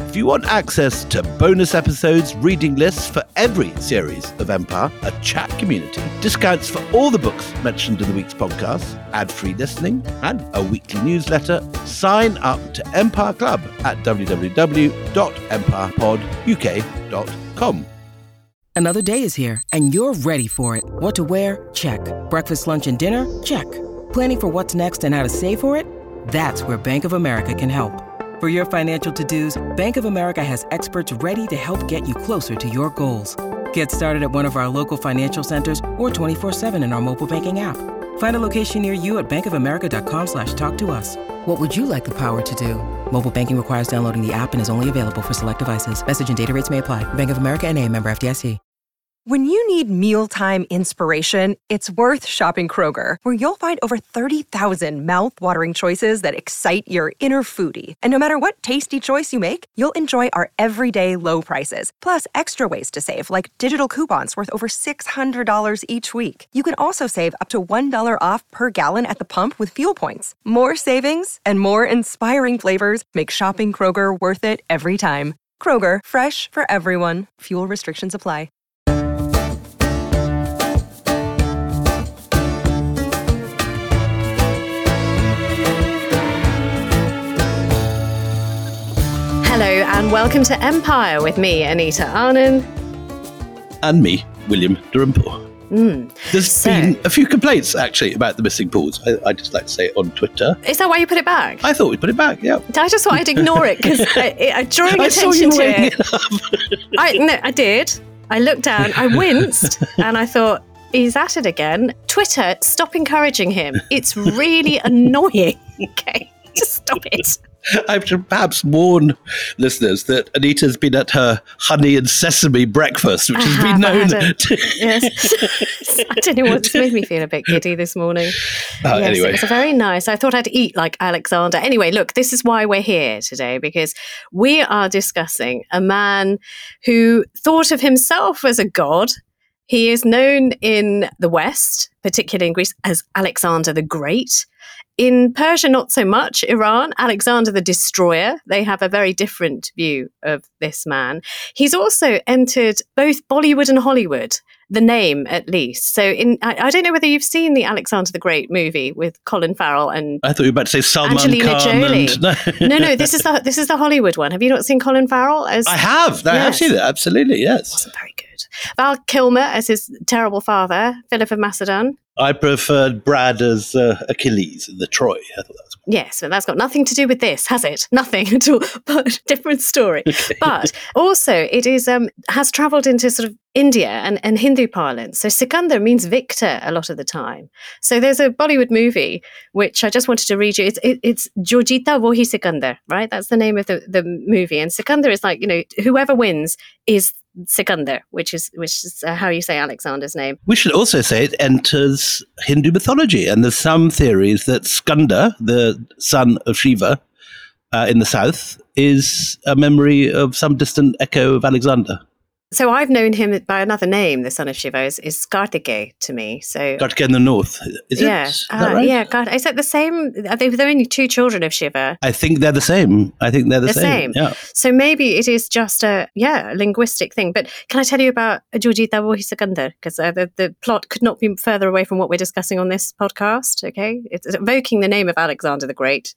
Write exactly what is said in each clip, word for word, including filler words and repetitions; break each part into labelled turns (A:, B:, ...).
A: If you want access to bonus episodes, reading lists for every series of Empire, a chat community, discounts for all the books mentioned in the week's podcast, ad-free listening, and a weekly newsletter, sign up to Empire Club at w w w dot empire pod u k dot com.
B: Another day is here, and you're ready for it. What to wear? Check. Breakfast, lunch, and dinner? Check. Planning for what's next and how to save for it? That's where Bank of America can help. For your financial to-dos, Bank of America has experts ready to help get you closer to your goals. Get started at one of our local financial centers or twenty-four seven in our mobile banking app. Find a location near you at bankofamerica.com slash talk to us. What would you like the power to do? Mobile banking requires downloading the app and is only available for select devices. Message and data rates may apply. Bank of America N A, member F D I C.
C: When you need mealtime inspiration, it's worth shopping Kroger, where you'll find over thirty thousand mouth-watering choices that excite your inner foodie. And no matter what tasty choice you make, you'll enjoy our everyday low prices, plus extra ways to save, like digital coupons worth over six hundred dollars each week. You can also save up to one dollar off per gallon at the pump with fuel points. More savings and more inspiring flavors make shopping Kroger worth it every time. Kroger, fresh for everyone. Fuel restrictions apply.
D: Hello and welcome to Empire with me, Anita Arnon.
A: And me, William Dalrymple.
D: Mm.
A: There's
D: So-
A: been a few complaints, actually, about the missing pools. I, I just like to say it on Twitter.
D: Is that why you put it back?
A: I thought we'd put it back, yeah.
D: I just thought I'd ignore it because drawing
A: I saw
D: attention
A: you
D: to
A: weighing
D: it.
A: it up.
D: I no, I did. I looked down, I winced, and I thought, he's at it again. Twitter, stop encouraging him. It's really annoying. Okay, just stop it.
A: I should perhaps warn listeners that Anita's been at her honey and sesame breakfast, which
D: I
A: has
D: have,
A: been
D: I
A: known
D: had a-
A: to...
D: Yes. I don't know what's made me feel a bit giddy this morning.
A: Uh,
D: yes,
A: anyway.
D: it was very nice. I thought I'd eat like Alexander. Anyway, look, this is why we're here today, because we are discussing a man who thought of himself as a god. He is known in the West, particularly in Greece, as Alexander the Great. In Persia, not so much. Iran, Alexander the Destroyer. They have a very different view of this man. He's also entered both Bollywood and Hollywood, the name at least. So in I, I don't know whether you've seen the Alexander the Great movie with Colin Farrell and
A: I thought you were about to say Salman
D: Angelina
A: Khan.
D: Jolie.
A: And...
D: no, no, this is the this is the Hollywood one. Have you not seen Colin Farrell as
A: I have. I have
D: Yes.
A: seen it, absolutely, yes.
D: Wasn't very good. Val Kilmer as his terrible father, Philip of Macedon.
A: I preferred Brad as uh, Achilles in the Troy. I thought that was
D: Yes, but that's got nothing to do with this, has it? Nothing at all, but different story.
A: Okay.
D: But also it is um, has travelled into sort of India and, and Hindu parlance. So Sikandar means victor a lot of the time. So there's a Bollywood movie, which I just wanted to read you. It's, it, it's Jojita Wohi Sikandar, right? That's the name of the, the movie. And Sikandar is like, you know, whoever wins is Sikandar, which is which is uh, how you say Alexander's name.
A: We should also say it enters Hindu mythology, and there's some theories that Skanda, the son of Shiva uh, in the south, is a memory of some distant echo of Alexander.
D: So I've known him by another name, the son of Shiva, is, is Kartikeya to me. So
A: Kartikeya in the north, is
D: yeah,
A: it? Is
D: uh,
A: that right?
D: yeah. God, is that the same? Are they, they're only two children of Shiva.
A: I think they're the same. I think they're the,
D: The
A: same.
D: same.
A: Yeah.
D: So maybe it is just a yeah a linguistic thing. But can I tell you about Jojita Wohi Sikandar? Because uh, the the plot could not be further away from what we're discussing on this podcast. Okay, it's evoking the name of Alexander the Great.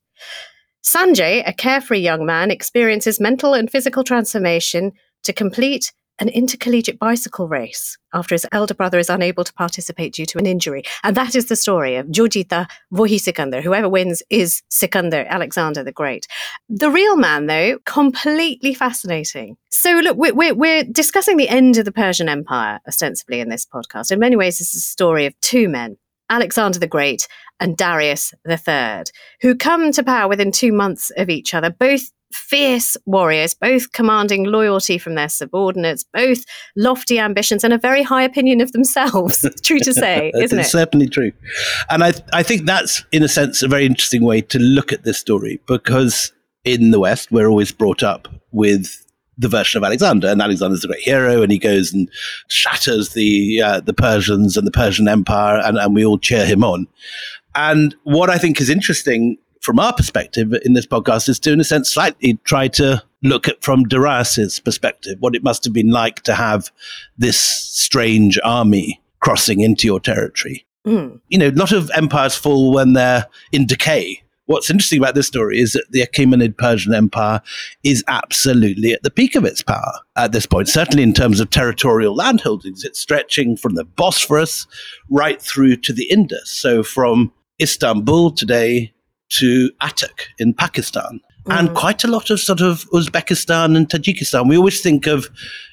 D: Sanjay, a carefree young man, experiences mental and physical transformation to complete an intercollegiate bicycle race after his elder brother is unable to participate due to an injury. And that is the story of Jojita Wohi Sikandar. Whoever wins is Sikandar, Alexander the Great. The real man, though, completely fascinating. So look, we're, we're, we're discussing the end of the Persian Empire, ostensibly, in this podcast. In many ways, this is a story of two men, Alexander the Great and Darius the Third, who come to power within two months of each other, both fierce warriors, both commanding loyalty from their subordinates, both lofty ambitions and a very high opinion of themselves. True to say, isn't it?
A: It's certainly true. And I, I think that's, in a sense, a very interesting way to look at this story, because in the West, we're always brought up with the version of Alexander, and Alexander's the great hero, and he goes and shatters the uh, the Persians and the Persian Empire, and, and we all cheer him on. And what I think is interesting from our perspective in this podcast is to, in a sense, slightly try to look at from Darius's perspective, what it must have been like to have this strange army crossing into your territory. Mm. You know, a lot of empires fall when they're in decay. What's interesting about this story is that the Achaemenid Persian Empire is absolutely at the peak of its power at this point, certainly in terms of territorial landholdings. It's stretching from the Bosphorus right through to the Indus. So from Istanbul today to Attock in Pakistan, mm. and quite a lot of sort of Uzbekistan and Tajikistan. We always think of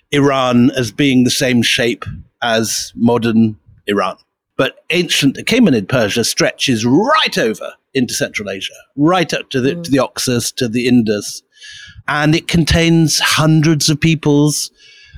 A: Iran as being the same shape as modern Iran. But ancient Achaemenid Persia stretches right over into Central Asia, right up to the, mm. to the Oxus, to the Indus. And it contains hundreds of peoples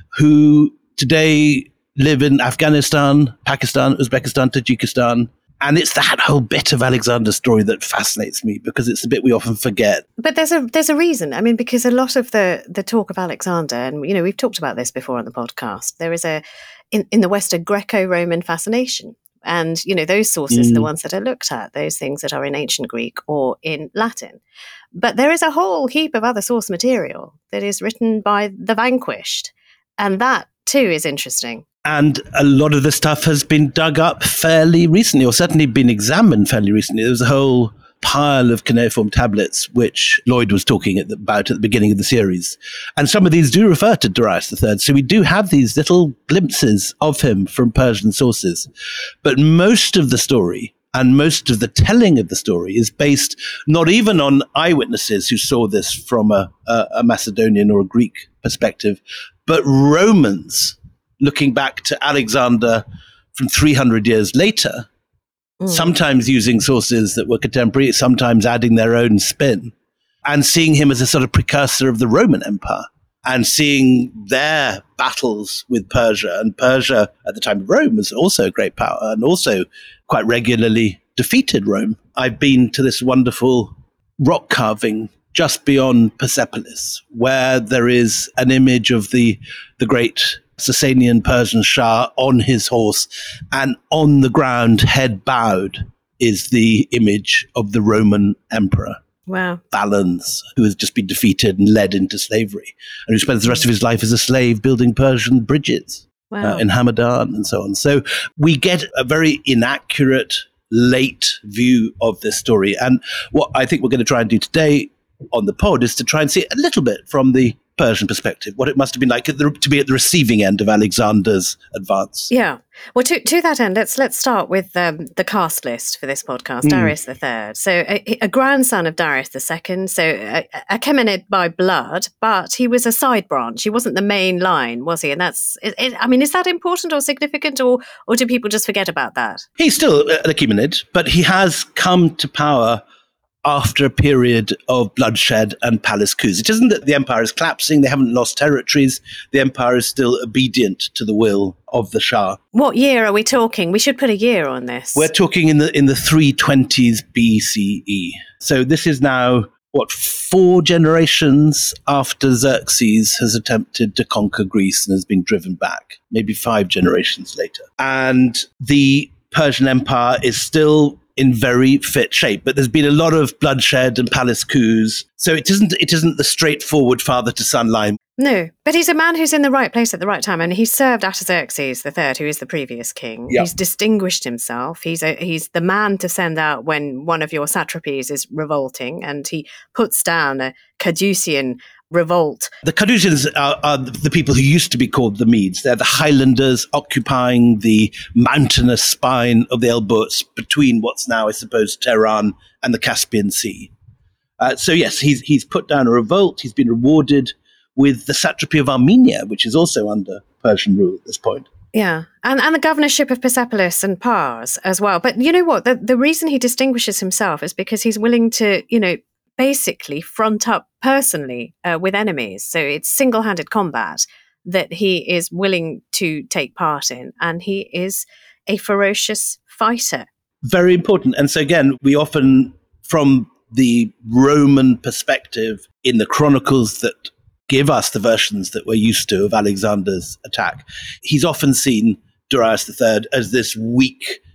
A: who today live in Afghanistan, Pakistan, Uzbekistan, Tajikistan. And it's that whole bit of Alexander's story that fascinates me, because it's the bit we often forget.
D: But there's a there's a reason. I mean, because a lot of the the talk of Alexander, and you know, we've talked about this before on the podcast, there is a in, in the West a Greco-Roman fascination. And, you know, those sources mm. are the ones that are looked at, those things that are in ancient Greek or in Latin. But there is a whole heap of other source material that is written by the vanquished. And that, too, is interesting.
A: And a lot of the stuff has been dug up fairly recently, or certainly been examined fairly recently. There was a whole pile of cuneiform tablets, which Lloyd was talking at the, about at the beginning of the series. And some of these do refer to Darius the Third. So we do have these little glimpses of him from Persian sources. But most of the story and most of the telling of the story is based not even on eyewitnesses who saw this from a, a, a Macedonian or a Greek perspective, but Romans looking back to Alexander from three hundred years later, sometimes using sources that were contemporary, sometimes adding their own spin, and seeing him as a sort of precursor of the Roman Empire, and seeing their battles with Persia. And Persia, at the time of Rome, was also a great power and also quite regularly defeated Rome. I've been to this wonderful rock carving just beyond Persepolis, where there is an image of the, the great Sasanian Persian Shah on his horse, and on the ground, head bowed, is the image of the Roman emperor.
D: Wow.
A: Valens, who has just been defeated and led into slavery, and who spends the rest of his life as a slave building Persian bridges
D: wow.
A: uh, in Hamadan and so on. So we get a very inaccurate, late view of this story. And what I think we're going to try and do today on the pod is to try and see a little bit from the Persian perspective, what it must have been like at the, to be at the receiving end of Alexander's advance.
D: Yeah. Well, to to that end, let's let's start with um, the cast list for this podcast, mm. Darius the Third. So a, a grandson of Darius the Second, so a, a Achaemenid by blood, but he was a side branch. He wasn't the main line, was he? And that's, it, it, I mean, is that important or significant, or or do people just forget about that?
A: He's still an Achaemenid, but he has come to power after a period of bloodshed and palace coups. It isn't that the empire is collapsing, they haven't lost territories, the empire is still obedient to the will of the Shah.
D: What year are we talking? We should put a year on this.
A: We're talking in the in the three twenties B C E. So this is now, what, four generations after Xerxes has attempted to conquer Greece and has been driven back, maybe five generations later. And the Persian Empire is still in very fit shape, but there's been a lot of bloodshed and palace coups. So it isn't it isn't the straightforward father to son line.
D: No, but he's a man who's in the right place at the right time, and he served Artaxerxes the Third, who is the previous king. Yep. He's distinguished himself. He's a, he's the man to send out when one of your satrapies is revolting, and he puts down a Caducean revolt.
A: The Caduceans are, are the people who used to be called the Medes. They're the Highlanders occupying the mountainous spine of the Elburz between what's now, I suppose, Tehran and the Caspian Sea. Uh, so yes, he's he's put down a revolt. He's been rewarded with the satrapy of Armenia, which is also under Persian rule at this point.
D: Yeah, and, and the governorship of Persepolis and Pars as well. But you know what? The, the reason he distinguishes himself is because he's willing to, you know, basically front up personally uh, with enemies. So it's single-handed combat that he is willing to take part in. And he is a ferocious fighter. Very important.
A: And so again, we often, from the Roman perspective in the chronicles that give us the versions that we're used to of Alexander's attack, he's often seen Darius the Third as this weak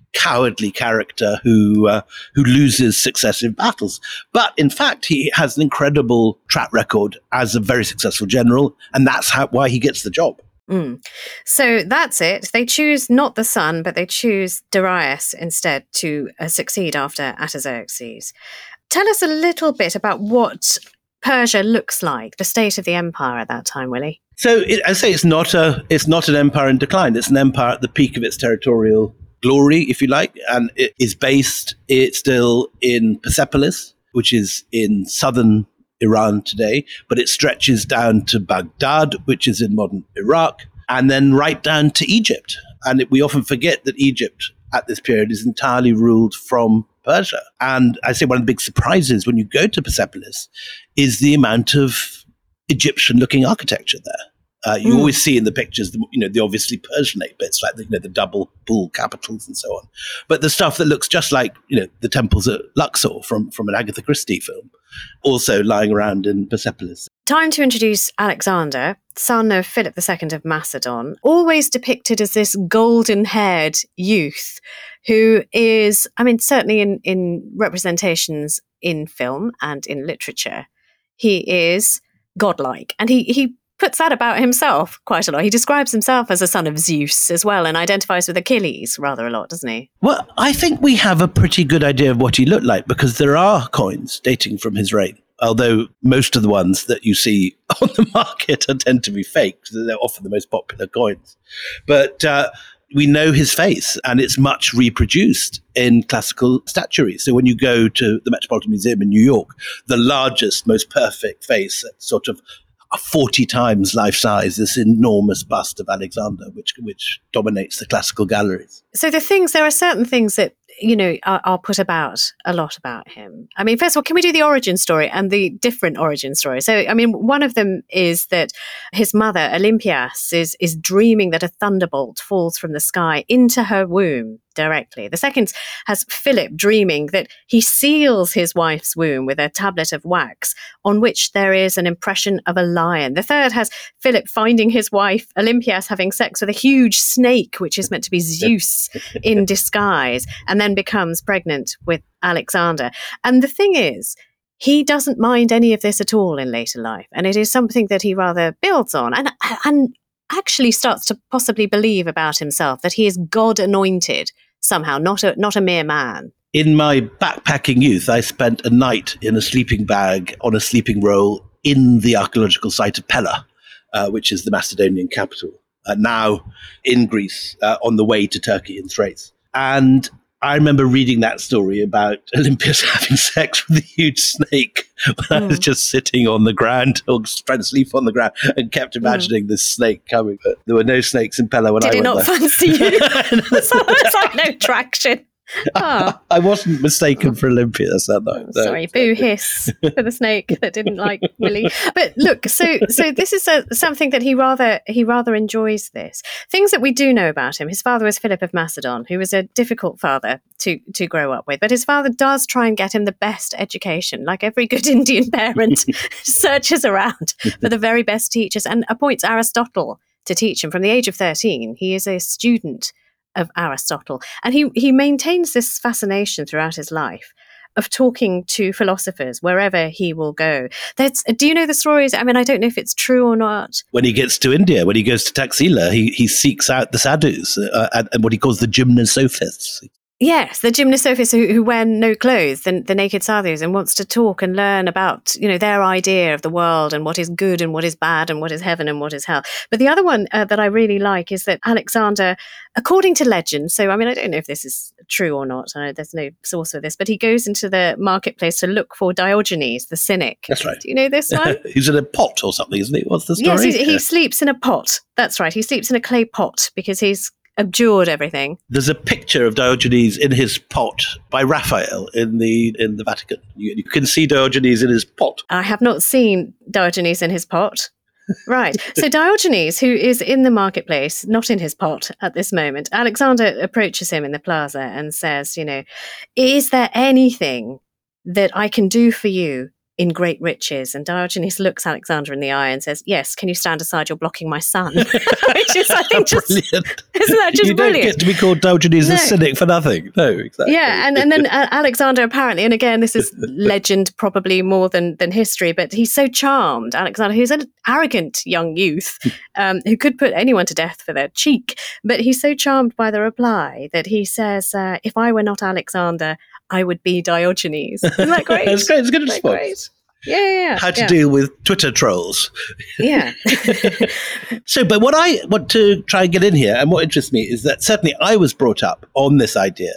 A: cowardly character who uh, who loses successive battles. But in fact, he has an incredible track record as a very successful general, and that's how, why he gets the job.
D: Mm. So that's it. They choose not the son, but they choose Darius instead to uh, succeed after Artaxerxes. Tell us a little bit about what Persia looks like, the state of the empire at that time, Willie.
A: So it, I say it's not a it's not an empire in decline. It's an empire at the peak of its territorial glory, if you like, and it is based it's still in Persepolis, which is in southern Iran today, but it stretches down to Baghdad, which is in modern Iraq, and then right down to Egypt. And it, we often forget that Egypt at this period is entirely ruled from Persia. And I say one of the big surprises when you go to Persepolis is the amount of Egyptian-looking architecture there. Uh, you mm. always see in the pictures, the, you know, the obviously Persianate bits, like the, you know, the double bull capitals and so on. But the stuff that looks just like, you know, the temples at Luxor from, from an Agatha Christie film, also lying around in Persepolis.
D: Time to introduce Alexander, son of Philip the Second of Macedon, always depicted as this golden-haired youth who is, I mean, certainly in, in representations in film and in literature, he is godlike. And he he puts that about himself quite a lot. He describes himself as a son of Zeus as well and identifies with Achilles rather a lot, doesn't he?
A: Well, I think we have a pretty good idea of what he looked like because there are coins dating from his reign, although most of the ones that you see on the market are, tend to be fake. They're often the most popular coins. But uh, we know his face, and it's much reproduced in classical statuary. So when you go to the Metropolitan Museum in New York, the largest, most perfect face, sort of forty times life size, this enormous bust of Alexander, which which dominates the classical galleries.
D: So the things, there are certain things that, you know, are, are put about a lot about him. I mean, first of all, can we do the origin story and the different origin story? So, I mean, one of them is that his mother, Olympias, is, is dreaming that a thunderbolt falls from the sky into her womb directly. The second has Philip dreaming that he seals his wife's womb with a tablet of wax on which there is an impression of a lion. The third has Philip finding his wife, Olympias, having sex with a huge snake, which is meant to be Zeus in disguise, and then becomes pregnant with Alexander. And the thing is, he doesn't mind any of this at all in later life. And it is something that he rather builds on and, and actually starts to possibly believe about himself, that he is God anointed somehow, not a, not a mere man.
A: In my backpacking youth, I spent a night in a sleeping bag on a sleeping roll in the archaeological site of Pella, uh, which is the Macedonian capital, uh, now in Greece, uh, on the way to Turkey and Thrace. And I remember reading that story about Olympias having sex with a huge snake when mm. I was just sitting on the ground or trying to sleep on the ground and kept imagining mm. this snake coming. But there were no snakes in Pella when
D: Did
A: I went there.
D: Did it not fancy you? So it's like no traction. Oh.
A: I wasn't mistaken for Olympias that night.
D: Oh, sorry, boo hiss for the snake that didn't like Willie. But look, so so this is a, something that he rather he rather enjoys. This things that we do know about him. His father was Philip of Macedon, who was a difficult father to to grow up with. But his father does try and get him the best education, like every good Indian parent searches around for the very best teachers and appoints Aristotle to teach him from the age of thirteen. He is a student of Aristotle. And he, he maintains this fascination throughout his life of talking to philosophers wherever he will go. That's, do you know the stories? I mean, I don't know if it's true or not.
A: When he gets to India, when he goes to Taxila, he, he seeks out the sadhus uh, and, and what he calls the gymnosophists.
D: Yes, the gymnosophists who, who wear no clothes, the, the naked sadhus, and wants to talk and learn about, you know, their idea of the world and what is good and what is bad and what is heaven and what is hell. But the other one uh, that I really like is that Alexander, according to legend, so I mean, I don't know if this is true or not, I know there's no source for this, but he goes into the marketplace to look for Diogenes, the cynic.
A: That's right.
D: Do you know this one?
A: He's in a pot or something, isn't he? What's the story?
D: Yes, he, he sleeps in a pot. That's right. He sleeps in a clay pot because he's abjured everything.
A: There's a picture of Diogenes in his pot by Raphael in the in the Vatican. You, you can see Diogenes in his pot.
D: I have not seen Diogenes in his pot. Right. So Diogenes, who is in the marketplace, not in his pot at this moment, Alexander approaches him in the plaza and says, you know, is there anything that I can do for you in great riches. And Diogenes looks Alexander in the eye and says, yes, can you stand aside? You're blocking my sun. Which is, I think, just,
A: brilliant.
D: Isn't that just
A: you
D: brilliant?
A: You don't get to be called Diogenes
D: no.
A: a cynic for nothing. No, exactly.
D: Yeah, and, and then uh, Alexander apparently, and again, this is legend probably more than, than history, but he's so charmed, Alexander, who's an arrogant young youth um, who could put anyone to death for their cheek, but he's so charmed by the reply that he says, uh, if I were not Alexander, I would be Diogenes. Isn't that great?
A: That's great. It's a good response.
D: Great? Yeah, yeah, yeah.
A: How to
D: yeah.
A: deal with Twitter trolls.
D: Yeah.
A: So, but what I want to try and get in here, and what interests me, is that certainly I was brought up on this idea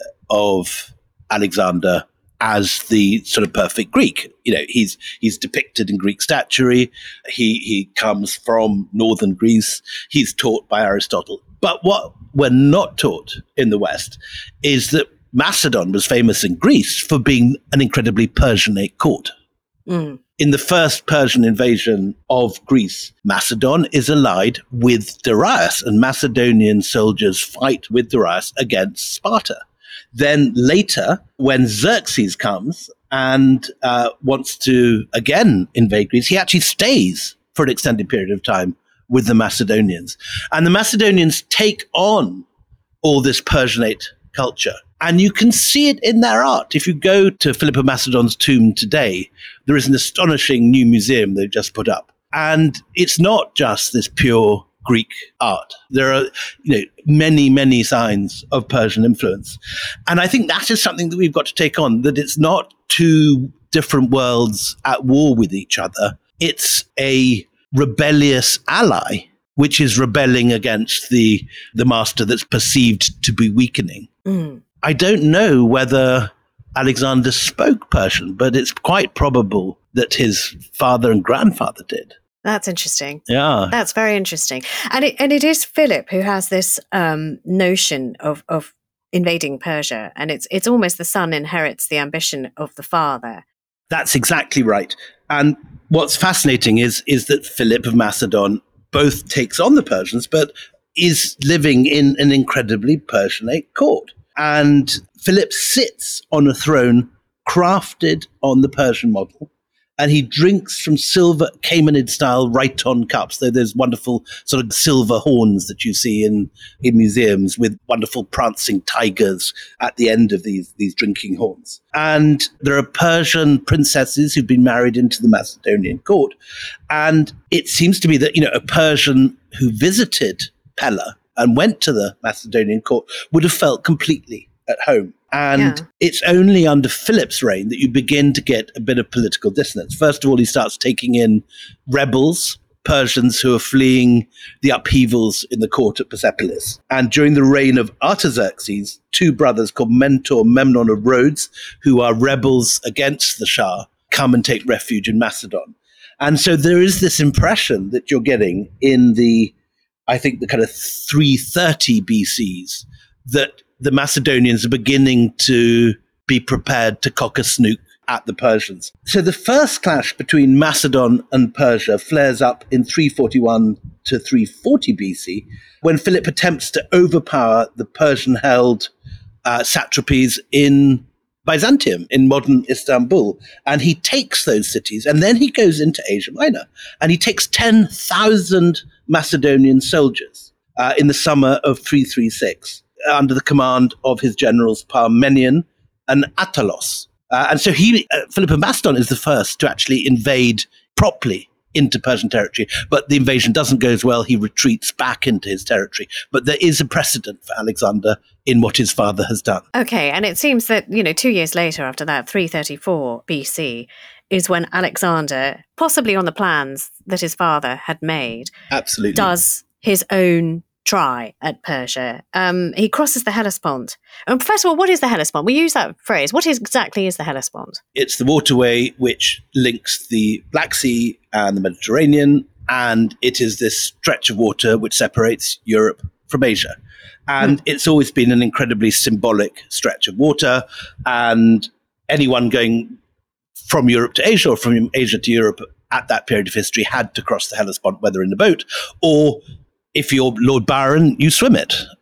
A: of Alexander as the sort of perfect Greek. You know, he's he's depicted in Greek statuary. He he comes from northern Greece. He's taught by Aristotle. But what we're not taught in the West is that Macedon was famous in Greece for being an incredibly Persianate court.
D: Mm.
A: In the first Persian invasion of Greece, Macedon is allied with Darius, and Macedonian soldiers fight with Darius against Sparta. Then later, when Xerxes comes and uh, wants to again invade Greece, he actually stays for an extended period of time with the Macedonians. And the Macedonians take on all this Persianate culture. And you can see it in their art. If you go to Philip of Macedon's tomb today, there is an astonishing new museum they've just put up. And it's not just this pure Greek art. There are, you know, many, many signs of Persian influence. And I think that is something that we've got to take on, that it's not two different worlds at war with each other. It's a rebellious ally, which is rebelling against the, the master that's perceived to be weakening.
D: Mm.
A: I don't know whether Alexander spoke Persian, but it's quite probable that his father and grandfather did.
D: That's interesting.
A: Yeah.
D: That's very interesting. And it, and it is Philip who has this um, notion of, of invading Persia. And it's it's almost the son inherits the ambition of the father.
A: That's exactly right. And what's fascinating is, is that Philip of Macedon both takes on the Persians, but is living in an incredibly Persianate court. And Philip sits on a throne crafted on the Persian model, and he drinks from silver Caymanid-style Rhiton cups. They're those wonderful sort of silver horns that you see in, in museums with wonderful prancing tigers at the end of these, these drinking horns. And there are Persian princesses who've been married into the Macedonian court. And it seems to be that, you know, a Persian who visited Pella and went to the Macedonian court would have felt completely at home. And
D: Yeah.
A: it's only under Philip's reign that you begin to get a bit of political dissonance. First of all, he starts taking in rebels, Persians who are fleeing the upheavals in the court at Persepolis. And during the reign of Artaxerxes, two brothers called Mentor and Memnon of Rhodes, who are rebels against the Shah, come and take refuge in Macedon. And so there is this impression that you're getting in the, I think, the kind of three thirty B Cs, that the Macedonians are beginning to be prepared to cock a snook at the Persians. So the first clash between Macedon and Persia flares up in three forty-one to three forty B C, when Philip attempts to overpower the Persian-held uh, satrapies in Byzantium, in modern Istanbul. And he takes those cities, and then he goes into Asia Minor, and he takes ten thousand Macedonian soldiers uh, in the summer of three thirty-six. Under the command of his generals Parmenion and Attalos. Uh, and so he, uh, Philip of Macedon is the first to actually invade properly into Persian territory. But the invasion doesn't go as well. He retreats back into his territory. But there is a precedent for Alexander in what his father has done.
D: Okay, and it seems that, you know, two years later after that, three thirty-four B C, is when Alexander, possibly on the plans that his father had made,
A: Absolutely.
D: does his own try at Persia. Um, he crosses the Hellespont. And first of all, what is the Hellespont? We use that phrase. What is, exactly is the Hellespont?
A: It's the waterway which links the Black Sea and the Mediterranean, and it is this stretch of water which separates Europe from Asia. And hmm. it's always been an incredibly symbolic stretch of water, and anyone going from Europe to Asia or from Asia to Europe at that period of history had to cross the Hellespont, whether in a boat or, if you're Lord Byron, you swim it.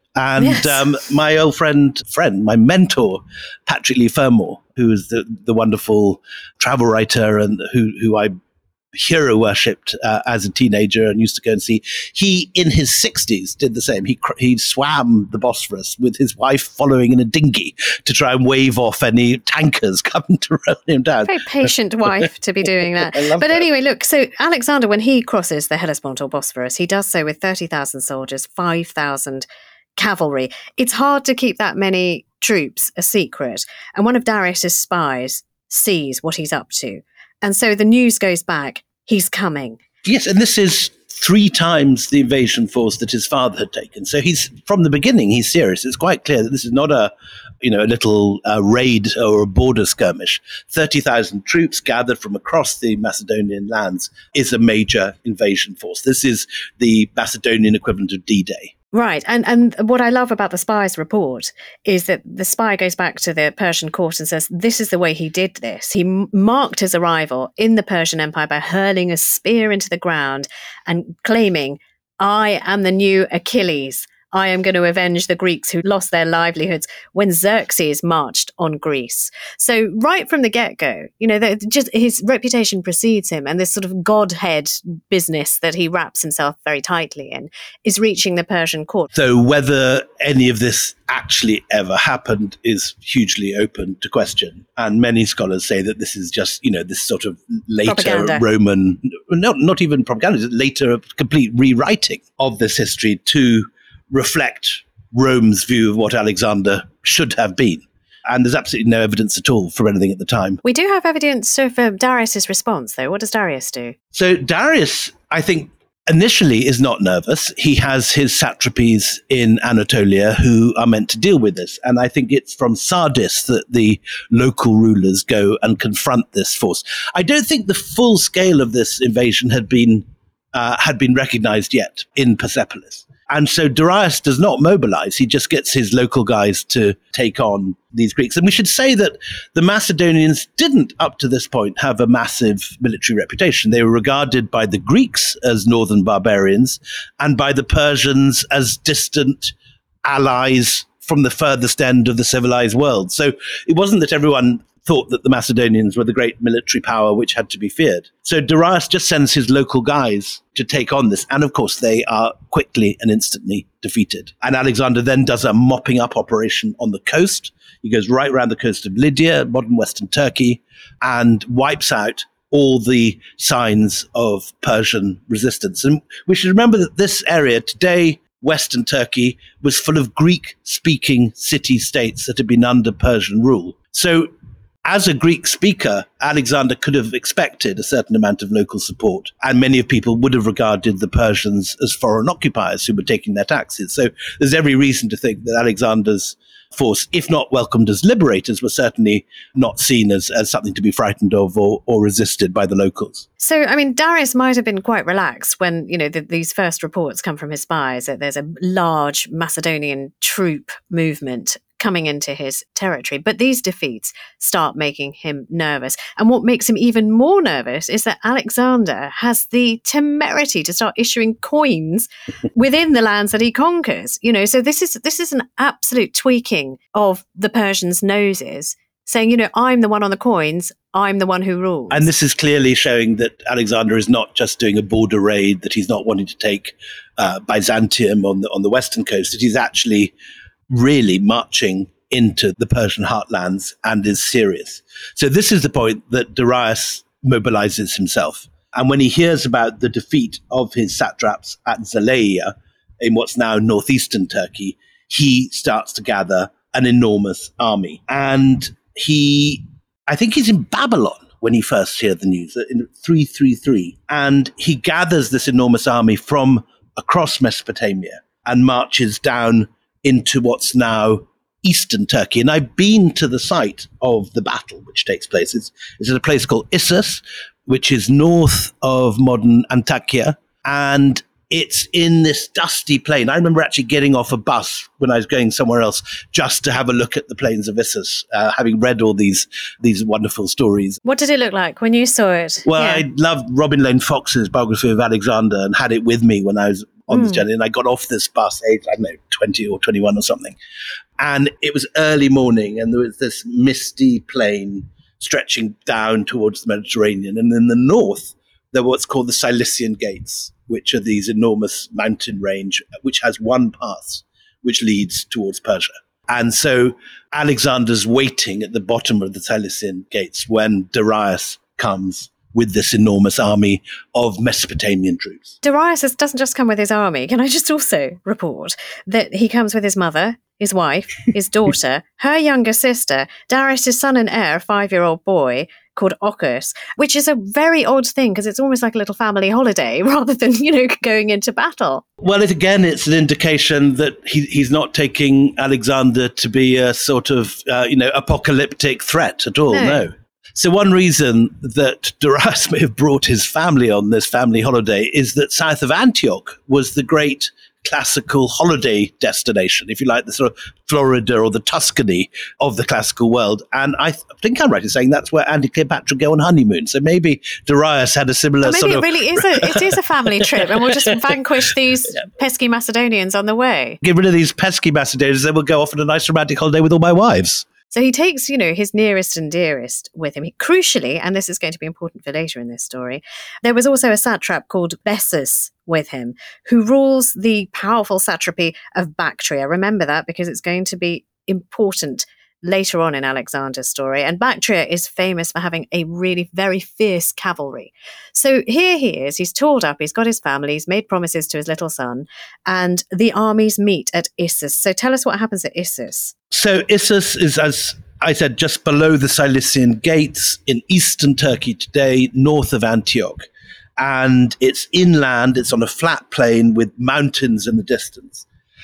A: And
D: Yes.
A: um, my old friend, friend, my mentor, Patrick Leigh Fermor, who is the, the wonderful travel writer and who, who I hero worshipped uh, as a teenager and used to go and see. He, in his sixties, did the same. He cr- he swam the Bosphorus with his wife following in a dinghy to try and wave off any tankers coming to roll him down.
D: Very patient wife to be doing that.
A: I love
D: But
A: that.
D: anyway, look, so Alexander, when he crosses the Hellespont or Bosphorus, he does so with thirty thousand soldiers, five thousand cavalry. It's hard to keep that many troops a secret. And one of Darius's spies sees what he's up to. And so the news goes back, he's coming.
A: Yes, and this is three times the invasion force that his father had taken. So he's, from the beginning, he's serious. It's quite clear that this is not a, you know, a little uh, raid or a border skirmish. thirty thousand troops gathered from across the Macedonian lands is a major invasion force. This is the Macedonian equivalent of D-Day.
D: Right. And and what I love about the spy's report is that the spy goes back to the Persian court and says, this is the way he did this. He m- marked his arrival in the Persian Empire by hurling a spear into the ground and claiming, I am the new Achilles. I am going to avenge the Greeks who lost their livelihoods when Xerxes marched on Greece. So right from the get-go, you know, the, just his reputation precedes him, and this sort of godhead business that he wraps himself very tightly in is reaching the Persian court.
A: So whether any of this actually ever happened is hugely open to question. And many scholars say that this is just, you know, this sort of later
D: Propaganda.
A: Roman, not, not even propaganda, later complete rewriting of this history to reflect Rome's view of what Alexander should have been. And there's absolutely no evidence at all for anything at the time.
D: We do have evidence of uh, Darius's response, though. What does Darius do?
A: So Darius, I think, initially is not nervous. He has his satrapies in Anatolia who are meant to deal with this. And I think it's from Sardis that the local rulers go and confront this force. I don't think the full scale of this invasion had been uh, had been recognized yet in Persepolis. And so Darius does not mobilize. He just gets his local guys to take on these Greeks. And we should say that the Macedonians didn't, up to this point, have a massive military reputation. They were regarded by the Greeks as northern barbarians and by the Persians as distant allies from the furthest end of the civilized world. So it wasn't that everyone thought that the Macedonians were the great military power which had to be feared. So Darius just sends his local guys to take on this. And of course, they are quickly and instantly defeated. And Alexander then does a mopping up operation on the coast. He goes right around the coast of Lydia, modern Western Turkey, and wipes out all the signs of Persian resistance. And we should remember that this area today, Western Turkey, was full of Greek-speaking city-states that had been under Persian rule. So as a Greek speaker, Alexander could have expected a certain amount of local support, and many of people would have regarded the Persians as foreign occupiers who were taking their taxes. So there's every reason to think that Alexander's force, if not welcomed as liberators, were certainly not seen as, as something to be frightened of or, or resisted by the locals.
D: So, I mean, Darius might have been quite relaxed when, you know, the, these first reports come from his spies that there's a large Macedonian troop movement coming into his territory. But these defeats start making him nervous. And what makes him even more nervous is that Alexander has the temerity to start issuing coins within the lands that he conquers. You know, so this is this is an absolute tweaking of the Persians' noses, saying, you know, I'm the one on the coins, I'm the one who rules.
A: And this is clearly showing that Alexander is not just doing a border raid, that he's not wanting to take uh, Byzantium on the on the western coast, that he's actually really marching into the Persian heartlands and is serious. So this is the point that Darius mobilizes himself. And when he hears about the defeat of his satraps at Zalaea, in what's now northeastern Turkey, he starts to gather an enormous army. And he, I think he's in Babylon when he first hears the news, in three thirty-three. And he gathers this enormous army from across Mesopotamia and marches down into what's now eastern Turkey. And I've been to the site of the battle which takes place. It's, it's at a place called Issus, which is north of modern Antakya. And it's in this dusty plain. I remember actually getting off a bus when I was going somewhere else just to have a look at the plains of Issus, uh, having read all these these wonderful stories.
D: What did it look like when you saw it?
A: Well,
D: Yeah.
A: I loved Robin Lane Fox's biography of Alexander and had it with me when I was on
D: Mm.
A: this journey. And I got off this bus age, I don't know, twenty or twenty-one or something. And it was early morning, and there was this misty plain stretching down towards the Mediterranean. And in the north, there were what's called the Cilician Gates, which are these enormous mountain range, which has one pass, which leads towards Persia. And so Alexander's waiting at the bottom of the Cilician Gates when Darius comes with this enormous army of Mesopotamian troops.
D: Darius is- doesn't just come with his army. Can I just also report that he comes with his mother, his wife, his daughter, her younger sister, Darius' son and heir, a five-year-old boy called Ochus, which is a very odd thing because it's almost like a little family holiday rather than, you know, going into battle.
A: Well, it, again, it's an indication that he, he's not taking Alexander to be a sort of, uh, you know, apocalyptic threat at all, no. no. So one reason that Darius may have brought his family on this family holiday is that south of Antioch was the great classical holiday destination, if you like, the sort of Florida or the Tuscany of the classical world. And I th- think I'm right in saying that's where Andy Cleopatra go on honeymoon. So maybe Darius had a similar
D: Or maybe
A: sort
D: it
A: of...
D: really is a, it is a family trip and we'll just vanquish these pesky Macedonians on the way.
A: Get rid of these pesky Macedonians, then we'll go off on a nice romantic holiday with all my wives.
D: So he takes, you know, his nearest and dearest with him. He, crucially, and this is going to be important for later in this story, there was also a satrap called Bessus with him, who rules the powerful satrapy of Bactria. Remember that because it's going to be important later on in Alexander's story. And Bactria is famous for having a really very fierce cavalry. So here he is, he's tooled up, he's got his family, he's made promises to his little son, and the armies meet at Issus. So tell us what happens at Issus.
A: So Issus is, as I said, just below the Cilician Gates in eastern Turkey today, north of Antioch. And it's inland, it's on a flat plain with mountains in the distance.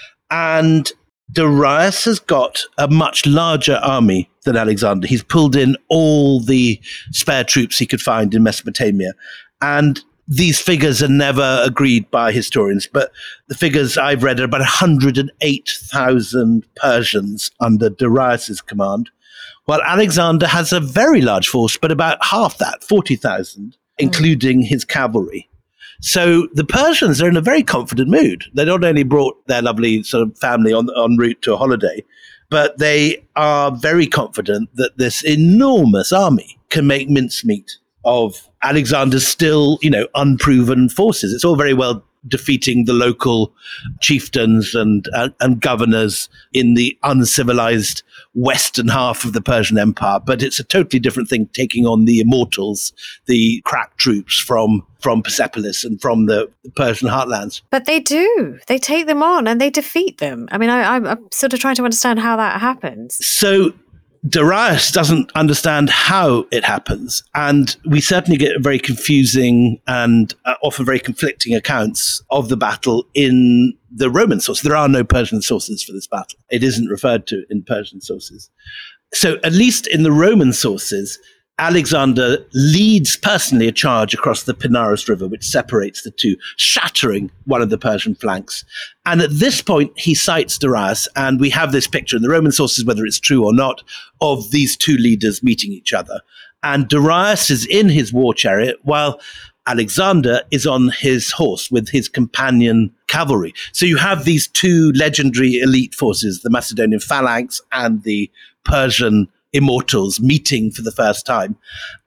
A: And Darius has got a much larger army than Alexander. He's pulled in all the spare troops he could find in Mesopotamia. And these figures are never agreed by historians, but the figures I've read are about one hundred eight thousand Persians under Darius's command, while Alexander has a very large force, but about half that, forty thousand, including his cavalry. So the Persians are in a very confident mood. They not only brought their lovely sort of family on en route to a holiday, but they are very confident that this enormous army can make mincemeat of Alexander's still, you know, unproven forces. It's all very well defeating the local chieftains and uh, and governors in the uncivilized western half of the Persian Empire, but it's a totally different thing taking on the immortals, the crack troops from from Persepolis and from the Persian heartlands.
D: But they do. They take them on and they defeat them. I mean, I, I'm, I'm sort of trying to understand how that happens.
A: So Darius doesn't understand how it happens, and we certainly get very confusing and uh, often very conflicting accounts of the battle in the Roman sources. There are no Persian sources for this battle. It isn't referred to in Persian sources. So at least in the Roman sources, Alexander leads personally a charge across the Pinarus River, which separates the two, shattering one of the Persian flanks. And at this point, he cites Darius, and we have this picture in the Roman sources, whether it's true or not, of these two leaders meeting each other. And Darius is in his war chariot, while Alexander is on his horse with his companion cavalry. So you have these two legendary elite forces, the Macedonian phalanx and the Persian immortals meeting for the first time.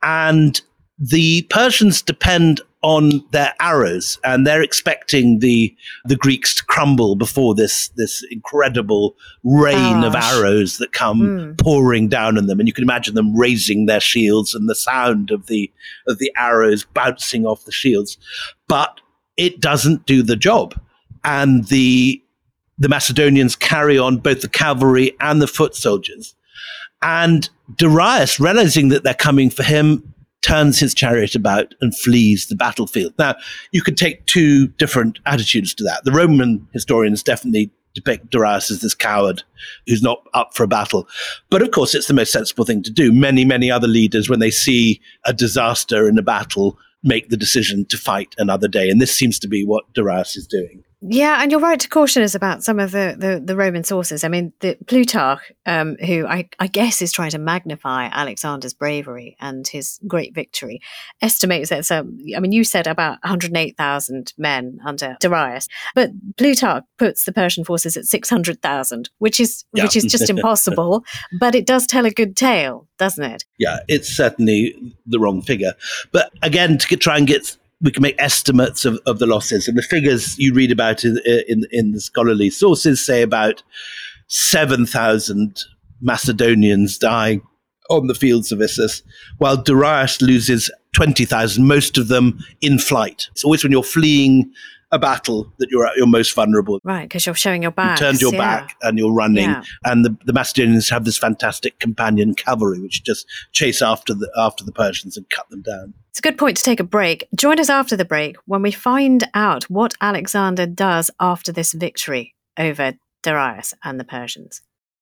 A: And the Persians depend on their arrows, and they're expecting the the Greeks to crumble before this this incredible rain
D: Gosh.
A: of arrows that come
D: Mm.
A: pouring down on them. And you can imagine them raising their shields and the sound of the of the arrows bouncing off the shields. But it doesn't do the job. And the the Macedonians carry on both the cavalry and the foot soldiers. And Darius, realizing that they're coming for him, turns his chariot about and flees the battlefield. Now, you could take two different attitudes to that. The Roman historians definitely depict Darius as this coward who's not up for a battle. But of course, it's the most sensible thing to do. Many, many other leaders, when they see a disaster in a battle, make the decision to fight another day. And this seems to be what Darius is doing.
D: Yeah, and you're right to caution us about some of the, the, the Roman sources. I mean, the Plutarch, um, who I, I guess is trying to magnify Alexander's bravery and his great victory, estimates that, so, I mean, you said about one hundred eight thousand men under Darius, but Plutarch puts the Persian forces at six hundred thousand, which is
A: Yeah.
D: which is just impossible, but it does tell a good tale, doesn't it?
A: Yeah, it's certainly the wrong figure. But again, to get, try and get, we can make estimates of, of the losses. And the figures you read about in, in, in the scholarly sources say about seven thousand Macedonians dying on the fields of Issus, while Darius loses twenty thousand, most of them in flight. It's always when you're fleeing a battle that you're at your most vulnerable.
D: Right, because you're showing your back.
A: You turned your
D: yeah.
A: back and you're running.
D: Yeah.
A: And the, the Macedonians have this fantastic companion cavalry, which just chase after the after the Persians and cut them down.
D: It's a good point to take a break. Join us after the break when we find out what Alexander does after this victory over Darius and the Persians.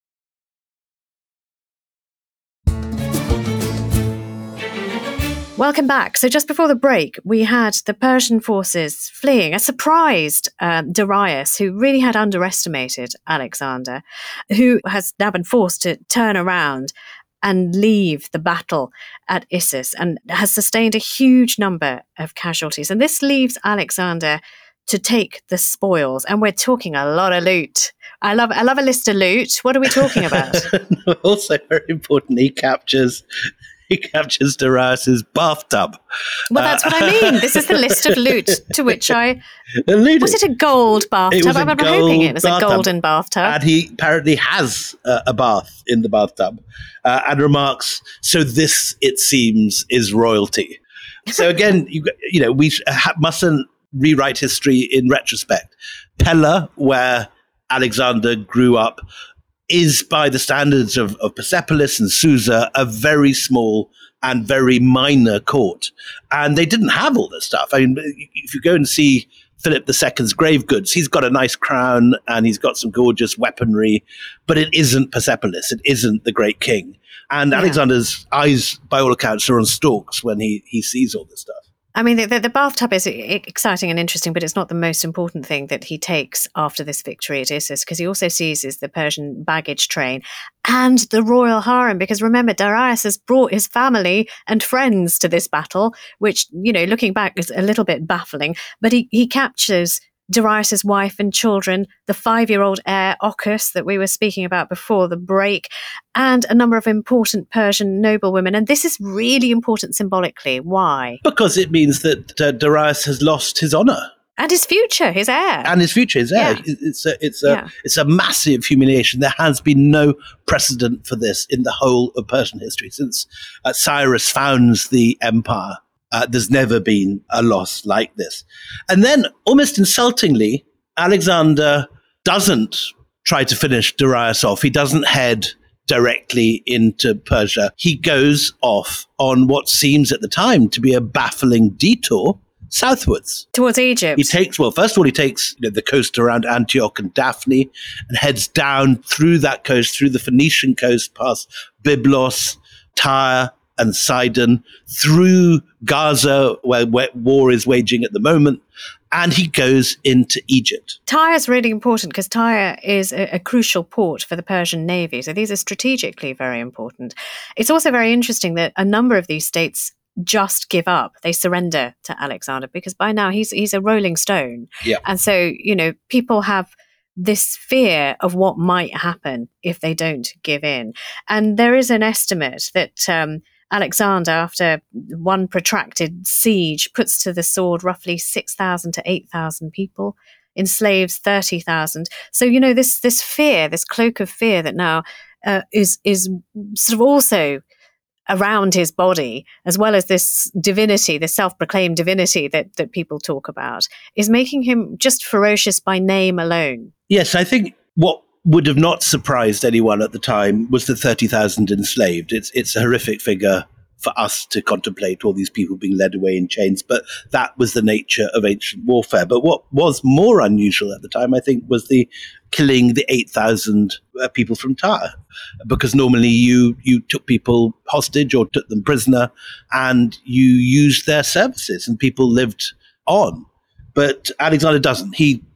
D: Welcome back. So just before the break, we had the Persian forces fleeing, a surprised um, Darius, who really had underestimated Alexander, who has now been forced to turn around and leave the battle at Issus and has sustained a huge number of casualties. And this leaves Alexander to take the spoils. And we're talking a lot of loot. I love I love a list of loot. What are we talking about?
A: Also, very important, he captures he captures Darius's bathtub.
D: Well, that's
A: Uh,
D: what I mean. This is the list of loot to which I...
A: alluded.
D: Was it a gold bathtub?
A: It was a
D: I'm hoping it
A: gold
D: was
A: bathtub.
D: a golden bathtub.
A: And he apparently has uh, a bath in the bathtub, uh, and remarks, so this, it seems, is royalty. So again, you, you know, we ha- mustn't rewrite history in retrospect. Pella, where Alexander grew up, is, by the standards of, of Persepolis and Susa, a very small and very minor court. And they didn't have all this stuff. I mean, if you go and see Philip the Second's grave goods, he's got a nice crown and he's got some gorgeous weaponry, but it isn't Persepolis. It isn't the great king. And
D: Yeah.
A: Alexander's eyes, by all accounts, are on stalks when he, he sees all this stuff.
D: I mean, the, the, the bathtub is exciting and interesting, but it's not the most important thing that he takes after this victory at Issus, because he also seizes the Persian baggage train and the royal harem. Because remember, Darius has brought his family and friends to this battle, which, you know, looking back is a little bit baffling. But he, he captures Darius's wife and children, the five-year-old heir Ochus that we were speaking about before the break, and a number of important Persian noblewomen. And this is really important symbolically. Why?
A: Because it means that uh, Darius has lost his honor.
D: And his future, his heir.
A: And his future is there.
D: Yeah.
A: It's a, it's a,
D: Yeah.
A: it's a massive humiliation. There has been no precedent for this in the whole of Persian history since uh, Cyrus founds the empire. Uh, there's never been a loss like this. And then, almost insultingly, Alexander doesn't try to finish Darius off. He doesn't head directly into Persia. He goes off on what seems at the time to be a baffling detour southwards.
D: Towards Egypt.
A: He takes, well, first of all, he takes you know, the coast around Antioch and Daphne and heads down through that coast, through the Phoenician coast, past Byblos, Tyre, and Sidon, through Gaza, where, where war is waging at the moment, and he goes into Egypt.
D: Tyre is really important because Tyre is a, a crucial port for the Persian navy. So these are strategically very important. It's also very interesting that a number of these states just give up. They surrender to Alexander because by now he's he's a rolling stone.
A: Yeah.
D: And so, you know, people have this fear of what might happen if they don't give in. And there is an estimate that um, Alexander, after one protracted siege, puts to the sword roughly six thousand to eight thousand people, enslaves thirty thousand. So, you know, this this fear, this cloak of fear that now uh, is is sort of also around his body, as well as this divinity, this self-proclaimed divinity that, that people talk about, is making him just ferocious by name alone.
A: Yes, I think what would have not surprised anyone at the time was the thirty thousand enslaved. It's it's a horrific figure for us to contemplate, all these people being led away in chains, but that was the nature of ancient warfare. But what was more unusual at the time, I think, was the killing the eight thousand uh, people from Tyre, because normally you you took people hostage or took them prisoner and you used their services and people lived on. But Alexander doesn't. He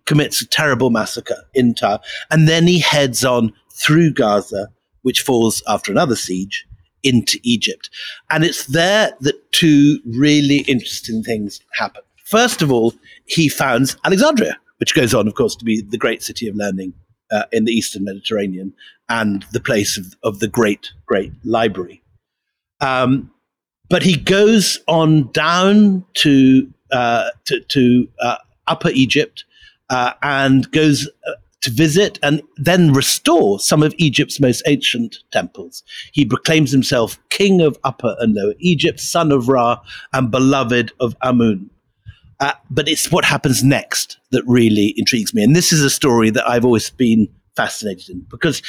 A: commits a terrible massacre in Tyre, and then he heads on through Gaza, which falls after another siege, into Egypt. And it's there that two really interesting things happen. First of all, he founds Alexandria, which goes on, of course, to be the great city of learning uh, in the Eastern Mediterranean and the place of, of the great, great library. Um, but he goes on down to uh, to, to uh, Upper Egypt uh, and goes uh, to visit and then restore some of Egypt's most ancient temples. He proclaims himself king of Upper and Lower Egypt, son of Ra, and beloved of Amun. Uh, but it's what happens next that really intrigues me. And this is a story that I've always been fascinated in, because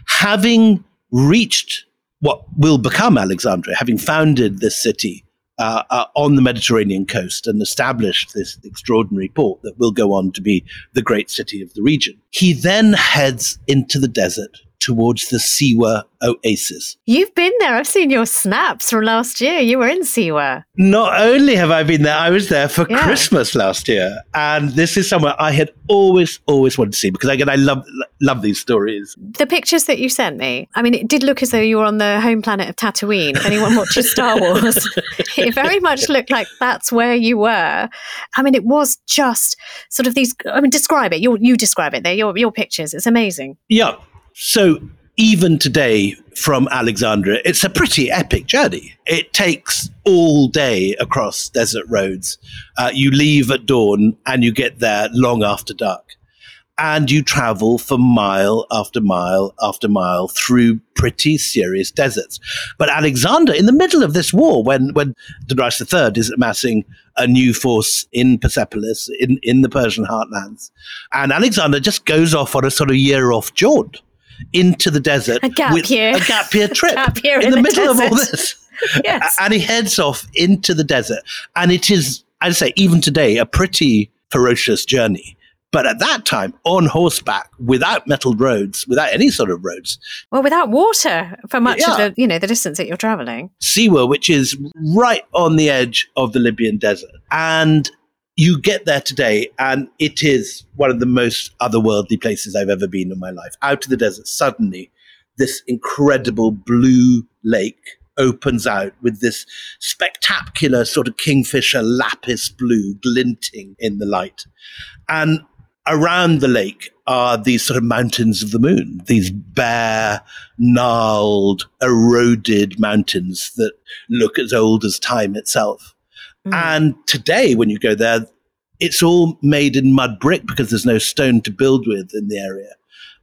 A: having reached what will become Alexandria, having founded this city uh, uh, on the Mediterranean coast and established this extraordinary port that will go on to be the great city of the region, he then heads into the desert towards the Siwa oasis.
D: You've been there. I've seen your snaps from last year. You were in Siwa.
A: Not only have I been there, I was there for
D: Yeah.
A: Christmas last year. And this is somewhere I had always, always wanted to see, because again, I love love these stories.
D: The pictures that you sent me, I mean, it did look as though you were on the home planet of Tatooine. If anyone watches Star Wars, it very much looked like that's where you were. I mean, it was just sort of these, I mean, describe it. You you describe it. They're your, your pictures. It's amazing.
A: Yeah. So even today from Alexandria, it's a pretty epic journey. It takes all day across desert roads. Uh, you leave at dawn and you get there long after dark. And you travel for mile after mile after mile through pretty serious deserts. But Alexander, in the middle of this war, when, when Darius the Third is amassing a new force in Persepolis, in, in the Persian heartlands, and Alexander just goes off on a sort of year-off jaunt into the desert.
D: A gap
A: with
D: year.
A: A gap year trip.
D: Gap year
A: in,
D: in
A: the,
D: the
A: middle of all
D: desert.
A: this.
D: Yes.
A: And he heads off into the desert. And it is, I'd say, even today, a pretty ferocious journey. But at that time, on horseback, without metalled roads, without any sort of roads,
D: Well, without water for much
A: Yeah.
D: of the, you know, the distance that you're traveling.
A: Siwa, which is right on the edge of the Libyan desert. And you get there today, and it is one of the most otherworldly places I've ever been in my life. Out of the desert, suddenly, this incredible blue lake opens out with this spectacular sort of kingfisher lapis blue glinting in the light. And around the lake are these sort of mountains of the moon, these bare, gnarled, eroded mountains that look as old as time itself.
D: Mm.
A: And today, when you go there, it's all made in mud brick because there's no stone to build with in the area.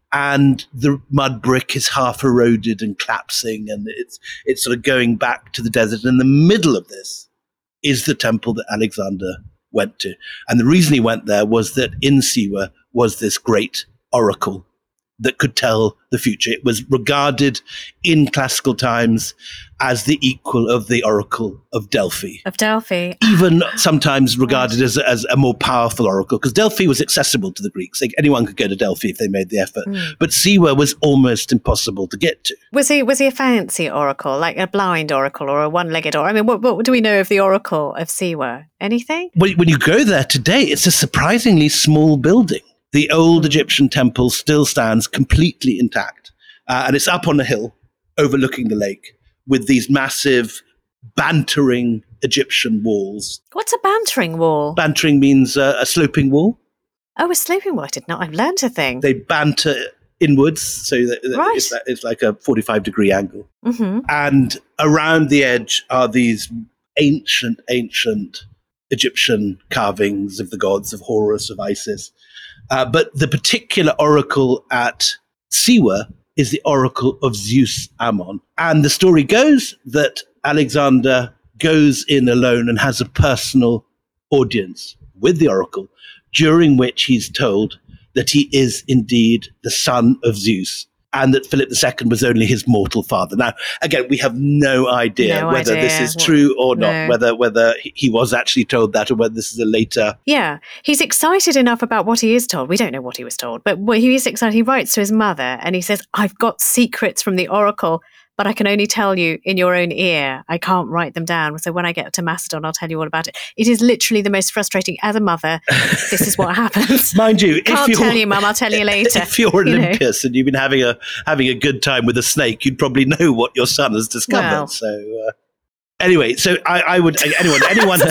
A: And the mud brick is half eroded and collapsing, and it's it's sort of going back to the desert. In the middle of this is the temple that Alexander went to. And the reason he went there was that in Siwa was this great oracle that could tell the future. It was regarded in classical times as the equal of the oracle of Delphi.
D: Of Delphi.
A: Even sometimes regarded as, as a more powerful oracle, because Delphi was accessible to the Greeks. Like, anyone could go to Delphi if they made the effort.
D: Mm.
A: But Siwa was almost impossible to get to.
D: Was he was he a fancy oracle, like a blind oracle or a one-legged oracle? I mean, what, what do we know of the oracle of Siwa? Anything?
A: When, when you go there today, it's a surprisingly small building. The old Egyptian temple still stands completely intact. Uh, and it's up on a hill overlooking the lake with these massive bantering Egyptian walls.
D: What's a bantering wall?
A: Bantering means uh, a sloping wall.
D: Oh, a sloping wall. I did not. I've learned a thing.
A: They banter inwards, so that that
D: Right.
A: it's, it's like a forty-five degree angle.
D: Mm-hmm.
A: And around the edge are these ancient, ancient Egyptian carvings of the gods, of Horus, of Isis. Uh, but the particular oracle at Siwa is the oracle of Zeus Ammon. And the story goes that Alexander goes in alone and has a personal audience with the oracle, during which he's told that he is indeed the son of Zeus, and that Philip the Second was only his mortal father. Now, again, we have no idea
D: No
A: whether
D: idea.
A: this is true or not,
D: No.
A: whether whether he was actually told that, or whether this is a later.
D: Yeah, he's excited enough about what he is told. We don't know what he was told, but what he is excited. He writes to his mother and he says, "I've got secrets from the oracle, but I can only tell you in your own ear. I can't write them down. So when I get to Macedon, I'll tell you all about it. It is literally the most frustrating. As a mother, this is what happens.
A: Mind you,
D: can't
A: if
D: tell you, Mum. I'll tell you later.
A: If you're Olympus you know. and you've been having a having a good time with a snake, you'd probably know what your son has discovered.
D: Well.
A: So. Uh, Anyway, so I, I would anyone anyone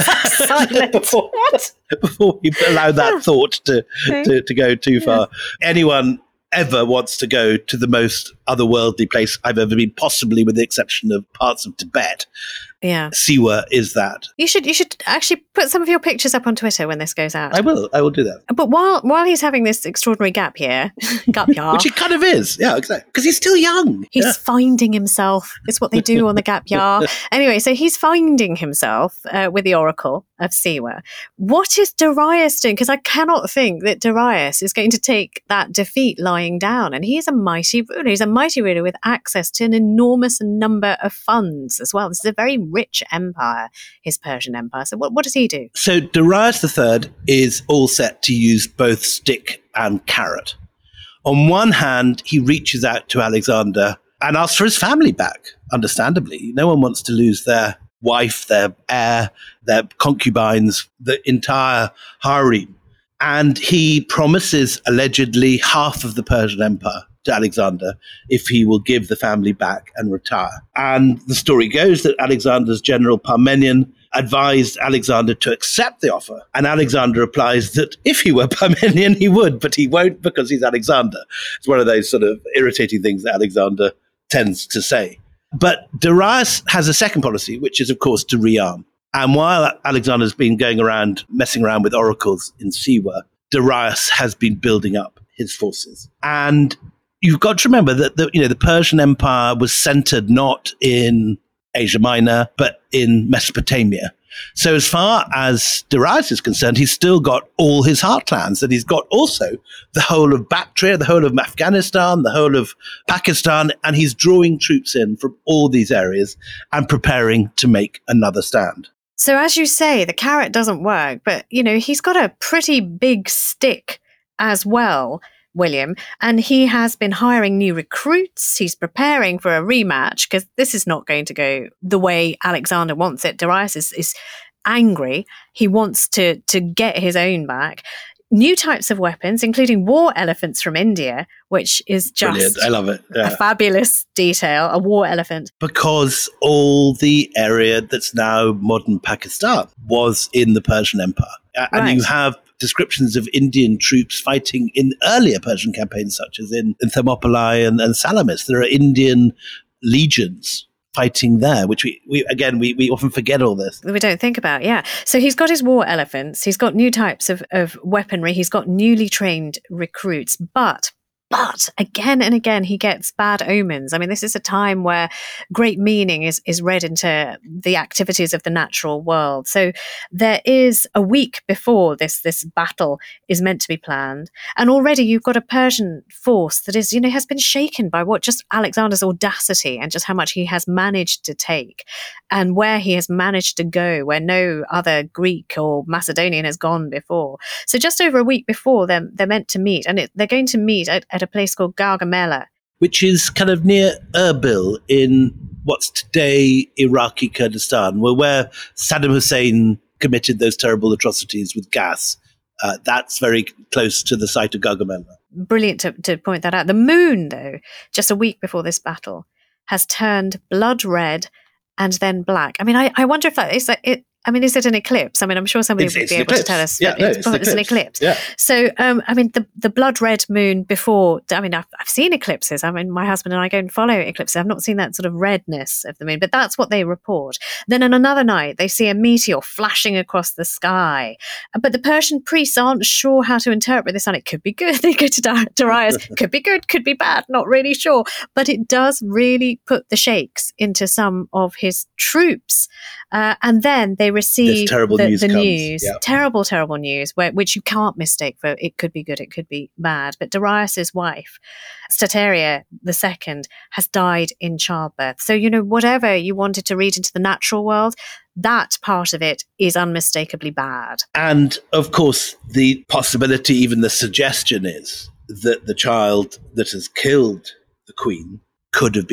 A: before,
D: what?
A: before we allow that thought to, to, to go too far. Yeah. Anyone ever wants to go to the most otherworldly place I've ever been, possibly with the exception of parts of Tibet.
D: Yeah,
A: Siwa is that.
D: You should you should actually put some of your pictures up on Twitter when this goes out.
A: I will. I will do that.
D: But while while he's having this extraordinary gap year, gap year,
A: which he kind of is, yeah, exactly, because he's still young.
D: He's
A: yeah.
D: finding himself. It's what they do on the gap year. Anyway, so he's finding himself uh, with the Oracle of Siwa. What is Darius doing? Because I cannot think that Darius is going to take that defeat lying down. And he is a mighty ruler. He's a mighty ruler with access to an enormous number of funds as well. This is a very rich empire, his Persian empire. So what, what does he do?
A: So Darius the Third is all set to use both stick and carrot. On one hand, he reaches out to Alexander and asks for his family back, understandably. No one wants to lose their wife, their heir, their concubines, the entire harem. And he promises, allegedly, half of the Persian Empire to Alexander if he will give the family back and retire. And the story goes that Alexander's general Parmenion advised Alexander to accept the offer. And Alexander replies that if he were Parmenion, he would, but he won't because he's Alexander. It's one of those sort of irritating things that Alexander tends to say. But Darius has a second policy, which is, of course, to rearm. And while Alexander's been going around, messing around with oracles in Siwa, Darius has been building up his forces. And you've got to remember that the, you know, the Persian Empire was centered not in Asia Minor, but in Mesopotamia. So as far as Darius is concerned, he's still got all his heartlands, and he's got also the whole of Bactria, the whole of Afghanistan, the whole of Pakistan, and he's drawing troops in from all these areas and preparing to make another stand.
D: So as you say, the carrot doesn't work, but, you know, he's got a pretty big stick as well, William, and he has been hiring new recruits. He's preparing for a rematch because this is not going to go the way Alexander wants it. Darius is, is angry. He wants to, to get his own back. New types of weapons, including war elephants from India, which is just
A: Brilliant. I love it. Yeah.
D: a fabulous detail, a war elephant.
A: Because all the area that's now modern Pakistan was in the Persian Empire. And
D: Right.
A: you have descriptions of Indian troops fighting in earlier Persian campaigns, such as in, in Thermopylae and, and Salamis. There are Indian legions fighting there, which we, we again, we, we often forget all this.
D: We don't think about, yeah. So he's got his war elephants, he's got new types of, of weaponry, he's got newly trained recruits, but But again and again, he gets bad omens. I mean, this is a time where great meaning is, is read into the activities of the natural world. So there is a week before this, this battle is meant to be planned. And already you've got a Persian force that is, you know, has been shaken by what just Alexander's audacity and just how much he has managed to take and where he has managed to go, where no other Greek or Macedonian has gone before. So just over a week before, they're, they're meant to meet, and it, they're going to meet at, at a place called Gargamella,
A: which is kind of near Erbil in what's today Iraqi Kurdistan, where, where Saddam Hussein committed those terrible atrocities with gas. Uh, that's very close to the site of Gargamella.
D: Brilliant to, to point that out. The moon, though, just a week before this battle, has turned blood red and then black. I mean, I, I wonder if that is that it. I mean, is it an eclipse? I mean, I'm sure somebody
A: It's-
D: would
A: it's
D: be
A: an
D: able
A: eclipse.
D: to tell us.
A: Yeah,
D: but
A: no,
D: it's,
A: it's an
D: it's an eclipse.
A: Yeah.
D: So, um, I mean, the, the blood red moon before, I mean, I've, I've seen eclipses. I mean, my husband and I go and follow eclipses. I've not seen that sort of redness of the moon, but that's what they report. Then on another night, they see a meteor flashing across the sky. But the Persian priests aren't sure how to interpret this, and it could be good. They go to Dar- Darius, could be good, could be bad, not really sure. But it does really put the shakes into some of his troops. Uh, and then they receive
A: This terrible
D: the,
A: news
D: the
A: comes,
D: news,
A: yeah.
D: terrible, terrible news, where, which you can't mistake for it could be good, it could be bad. But Darius's wife, Stateria the Second, has died in childbirth. So, you know, whatever you wanted to read into the natural world, that part of it is unmistakably bad.
A: And of course, the possibility, even the suggestion is that the child that has killed the queen could have been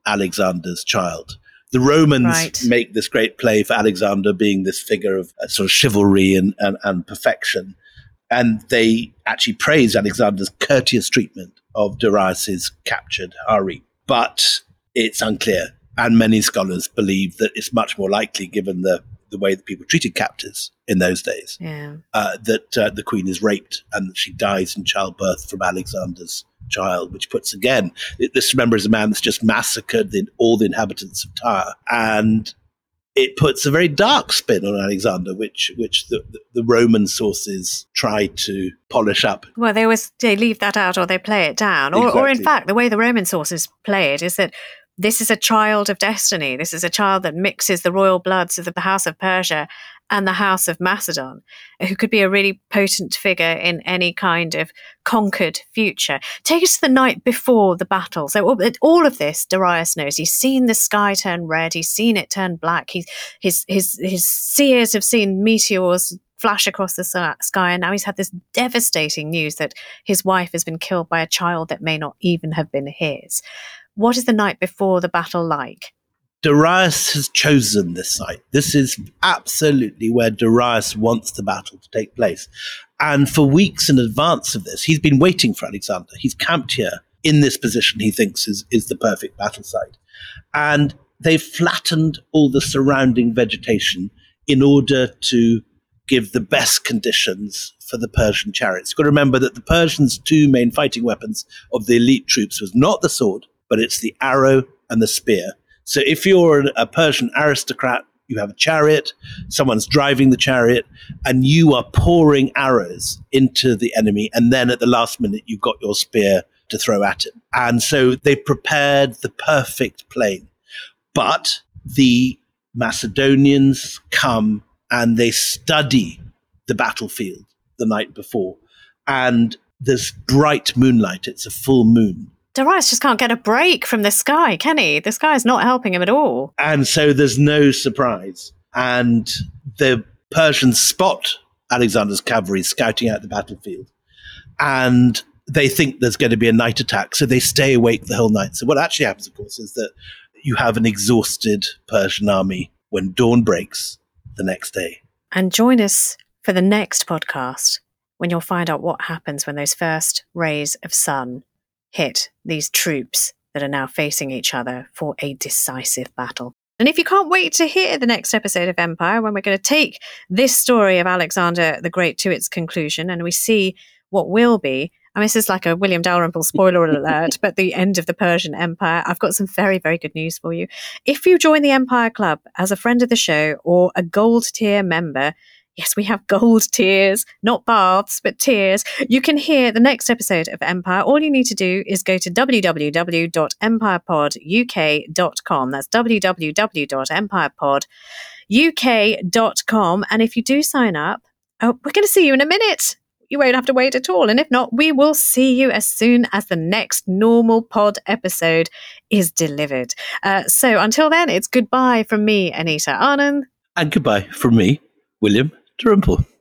A: Alexander's child. The Romans
D: Right.
A: make this great play for Alexander being this figure of uh, sort of chivalry and, and, and perfection. And they actually praise Alexander's courteous treatment of Darius's captured harem. But it's unclear. And many scholars believe that it's much more likely, given the, the way that people treated captives in those days,
D: Yeah.
A: uh, that uh, the queen is raped and that she dies in childbirth from Alexander's child, which puts, again, this, remember, is a man that's just massacred the, all the inhabitants of Tyre. And it puts a very dark spin on Alexander, which which the, the Roman sources try to polish up.
D: Well, they always they leave that out or they play it down. Or, or in
A: Exactly.
D: fact, the way the Roman sources play it is that this is a child of destiny. This is a child that mixes the royal bloods of the House of Persia and the House of Macedon, who could be a really potent figure in any kind of conquered future. Take us to the night before the battle. So all, all of this, Darius knows. He's seen the sky turn red. He's seen it turn black. He's, his, his, his seers have seen meteors flash across the sky, and now he's had this devastating news that his wife has been killed by a child that may not even have been his. What is the night before the battle like?
A: Darius has chosen this site. This is absolutely where Darius wants the battle to take place. And for weeks in advance of this, he's been waiting for Alexander. He's camped here in this position he thinks is, is the perfect battle site. And they've flattened all the surrounding vegetation in order to give the best conditions for the Persian chariots. You've got to remember that the Persians' two main fighting weapons of the elite troops was not the sword, but it's the arrow and the spear. So if you're a Persian aristocrat, you have a chariot, someone's driving the chariot, and you are pouring arrows into the enemy, and then at the last minute, you've got your spear to throw at him. And so they prepared the perfect plain. But the Macedonians come and they study the battlefield the night before, and there's bright moonlight. It's a full moon.
D: Darius just can't get a break from the sky, can he? The sky is not helping him at all.
A: And so there's no surprise. And the Persians spot Alexander's cavalry scouting out the battlefield. And they think there's going to be a night attack, so they stay awake the whole night. So what actually happens, of course, is that you have an exhausted Persian army when dawn breaks the next day.
D: And join us for the next podcast when you'll find out what happens when those first rays of sun hit these troops that are now facing each other for a decisive battle. And if you can't wait to hear the next episode of Empire, when we're going to take this story of Alexander the Great to its conclusion and we see what will be, I mean, this is like a William Dalrymple spoiler alert, but the end of the Persian Empire, I've got some very, very good news for you. If you join the Empire Club as a friend of the show or a gold tier member, yes, we have gold tiers, not baths, but tiers. You can hear the next episode of Empire. All you need to do is go to w w w dot empire pod u k dot com. That's w w w dot empire pod u k dot com. And if you do sign up, oh, we're going to see you in a minute. You won't have to wait at all. And if not, we will see you as soon as the next normal pod episode is delivered. Uh, so until then, it's goodbye from me, Anita Anand.
A: And goodbye from me, William Dalrymple.